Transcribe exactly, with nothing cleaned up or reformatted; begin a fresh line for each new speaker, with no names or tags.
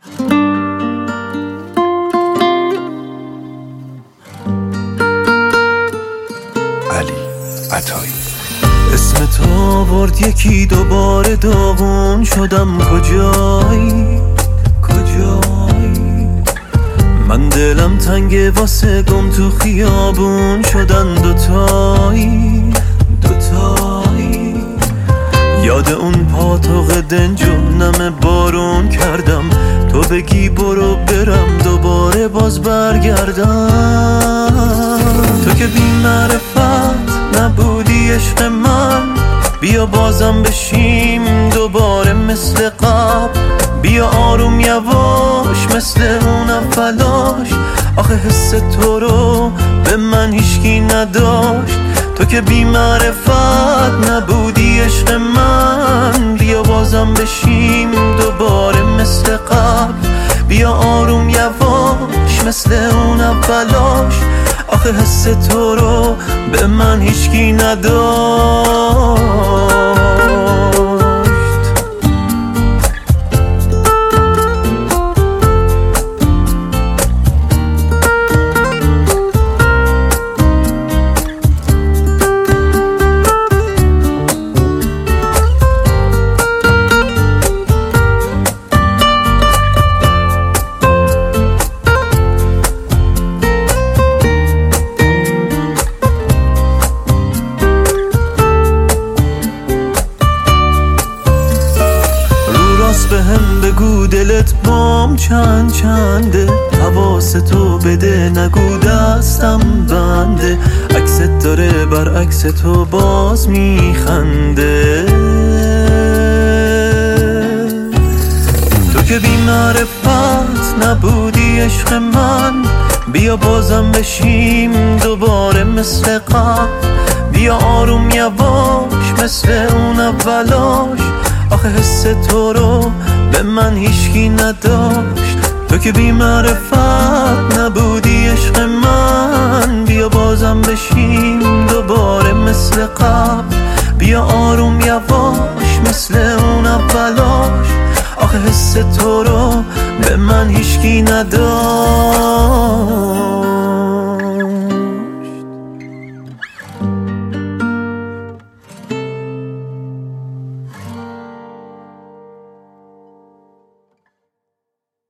علی عطایی.
اسم تو آورد یکی دوباره داغون شدم، کجایی کجایی؟ من دلم تنگه واسه گم تو خیابون شدن دوتایی دوتایی. یاد اون پاتوق دنج و نم بارون کردم، تو بگی برو برم دوباره باز برگردم. تو که بی معرفت نبودی عشق من، بیا بازم بشیم دوباره مثل قبل. بیا آروم یواش مثل اون اولاش، آخه حس تو رو به من هیچکی نداشت. تو که بی معرفت نبودی عشق من، بیا بازم بشیم دوباره مثل قبل. بیا آروم یواش مثل اون اولاش، آخه حس تو رو به من هیچکی نداشت. به هم بگو دلت بام چند چنده، حواس تو بده نگو دستم بنده. عکست داره برعکس تو باز میخنده. تو که بی معرفت نبودی عشق من، بیا بازم بشیم دوباره مثل قبل. بیا آروم یواش مثل اون اولاش، آخه حس تو رو به من هیچکی نداشت. تو که بی معرفت نبودی عشق من، بیا بازم بشیم دوباره مثل قبل. بیا آروم یواش مثل اون اولاش، آخه حس تو رو به من هیچکی نداشت.